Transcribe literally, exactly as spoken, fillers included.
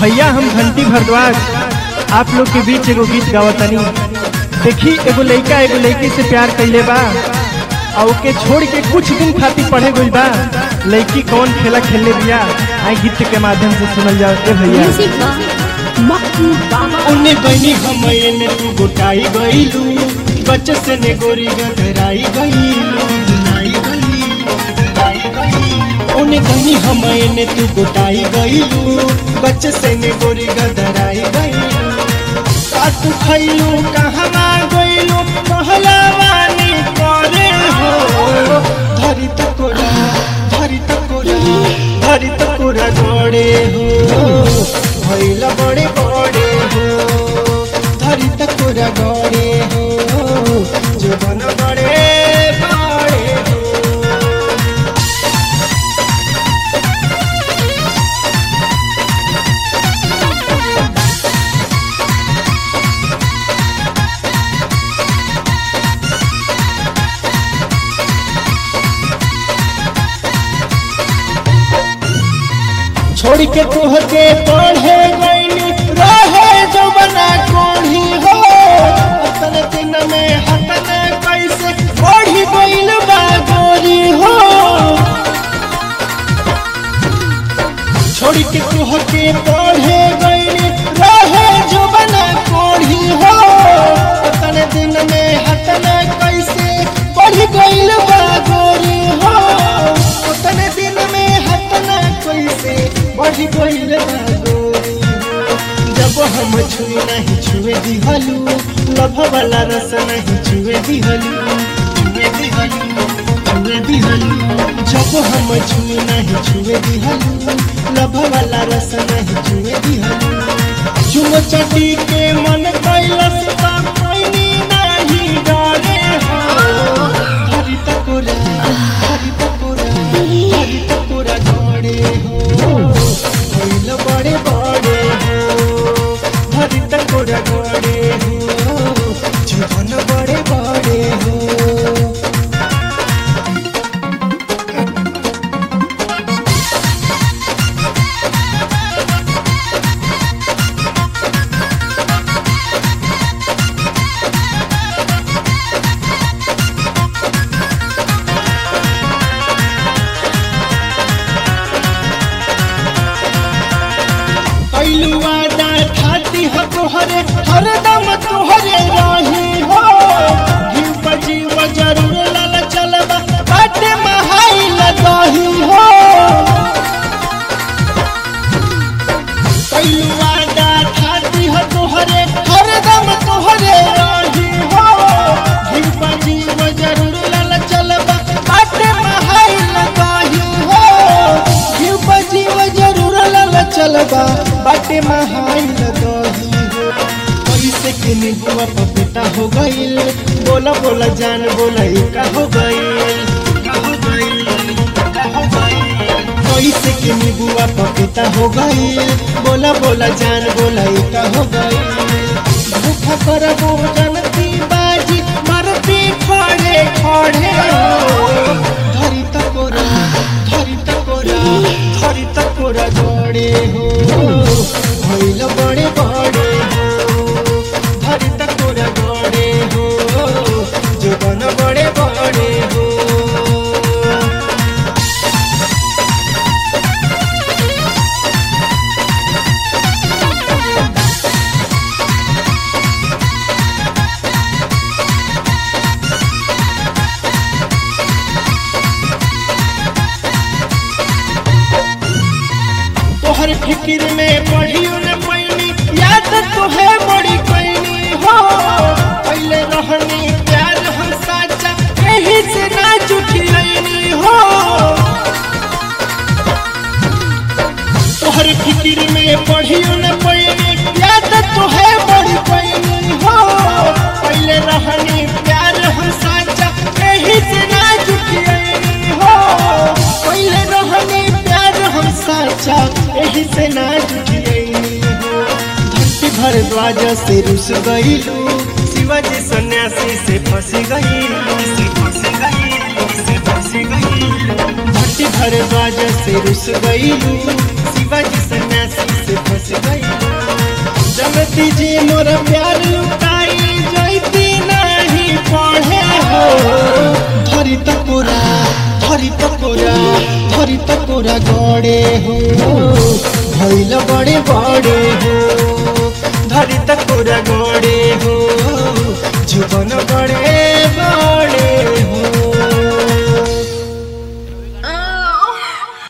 भैया हम घंटी भारद्वाज आप लोग के बीच एगो गीत गावतनी। देखी एगो लड़का एगो लड़की से प्यार कैले बा और ओके छोड़ के कुछ दिन खातिर पढ़े गई बा। लड़की कौन खेला खेलले बिया आई गीत के माध्यम से सुनल जाओ। ए भैया उन्हें बनी हमें ने तू गोटाई गईलू बच्चे से ने गोरी गधराई गईलू उन्हें बनी हमें ने तू गोटाई गईलू बच्चे से ने गोरी गधराई गईलू का तू खैलू कहवा गईलू पहलवानी करे हो धरी तकोरा धरी तकोरा धरी तकोरा गोड़े हो भैला बड़े बड़े हो धरी तकोरा गड़े हो जीवन बड़े बड़े हो। छोड़ के तोह के पढ़े गईनी रहे जो बना कोढ़ी हो अतने दिन में हतने कैसे बढ़ी गईल बा गोरी हो छोड़ के तोह के पढ़े गईनी रहे जो बना कोढ़ी हो अतने दिन में हतने कैसे बढ़ी गईल बा गोरी हो उतने दिन में हतने कैसे बढ़ी गईल बा गोरी जब हम छुए नहीं छुए दिहलू लभ वाला रस नहीं छुए दिहलू छुए दिहलू छुए दिहलू जब हम छुए नहीं छुए दिहलू लभ वाला रस नहीं छुए दिहलू चुम चटी के मन कैलस का कोई नहीं डरे हो धरी तकोरा धरी तकोरा धरी तकोरा डरे हो भइल बड़े बड़े हो धरी तकोरा गड़े हो जीवन बड़े बड़े हो। वादा खाती हो तोहरे हरदम तोहरे रही हो जीव बजीव जरूर लाल चलबा बाटे महाई लदही हो कई वादा खाती हो तोहरे हरदम तोहरे रही हो जीव बजीव जरूर लाल चलबा बाटे महाई लदही हो जीव बजीव जरूर लाल चलबा बाटे महाई लदही हो कैसे के निबुआ पपीता हो गईल बोला बोला जान बोला का हो गईल कैसे के निबुआ पपीता हो गईल बोला बोला जान बोला का हो गईल भूखा कर वो जनती बाजी मरती खड़े खड़े धरी तकोरा धरी तकोरा धरी तकोरा गड़े हो भइल बड़े बड़े हो धरी तकोरा गड़े हो जीवन बड़े बड़े हो। तोहर फिक्र में पढ़ियो न पैनी याद तो है बड़ी कैनी हो पहले रहनी प्यार हम साचा यही से ना जुठियनी हो तोहर फिक्र में पढ़ियो न पैनी याद तो है बड़ी कैनी हो पहले रहनी प्यार हम साचा यही से ना जुठियनी हो पहले रहनी प्यार हम साचा यही से ना जुठियनी हो धरती भारद्वाज से रुस गईलू शिवाजी सन्यासी से फंस गईलू धरती भारद्वाज से रुस गईलू शिवाजी सन्यासी से फंस गई जनती जी मोर प्यार लुटाई जैती नहीं पढ़े हो धरी तकोरा धरी तकोरा धरी तकोरा गड़े हो भइल बड़े बड़े हो धरी तकोरा गड़े हो